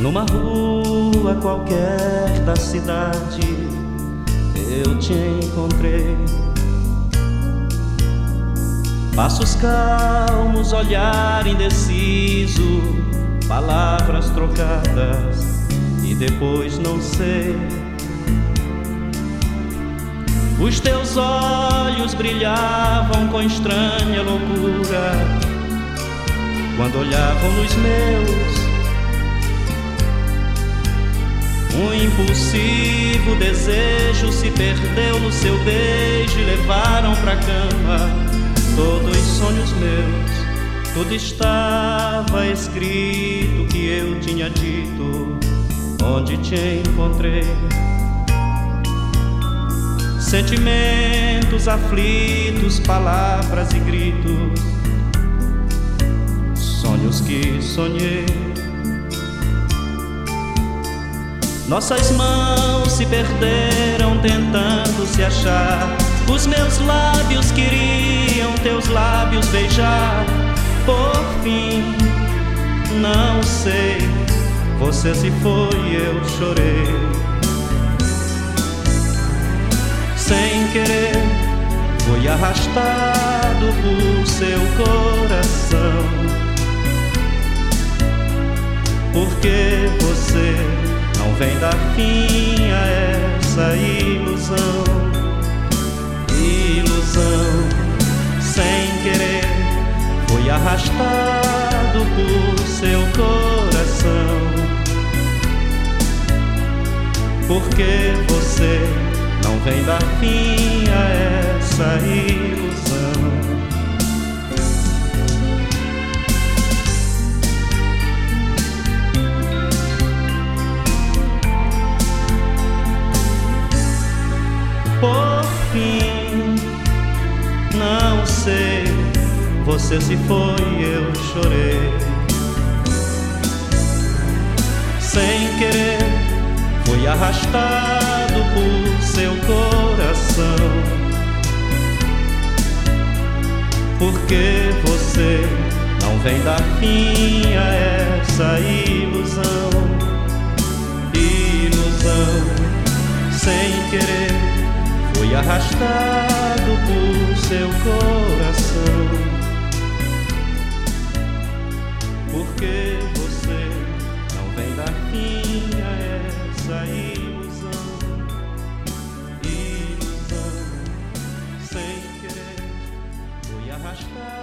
Numa rua qualquer da cidade eu te encontrei. Passos calmos, olhar indeciso, palavras trocadas e depois não sei. Os teus olhos brilhavam com estranha loucura quando olhavam nos meus. Um impulsivo desejo se perdeu no seu beijo e levaram pra cama todos os sonhos meus. Tudo estava escrito que eu tinha dito onde te encontrei. Sentimentos aflitos, palavras e gritos, sonhos que sonhei. Nossas mãos se perderam tentando se achar. Os meus lábios queriam teus lábios beijar. Por fim, não sei, você se foi e eu chorei. Sem querer, fui arrastado por seu coração. Porque você não vem dar fim a essa ilusão. Ilusão, sem querer, fui arrastado por seu coração. Porque você não vem dar fim a essa ilusão. Por fim, não sei, você se foi e eu chorei. Sem querer, fui arrastado por seu coração. Porque você não vem dar fim a essa ilusão. Ilusão, sem querer, fui arrastado por seu coração. Porque você não vem dar fim a essa ilusão. Ilusão, sem querer, fui arrastado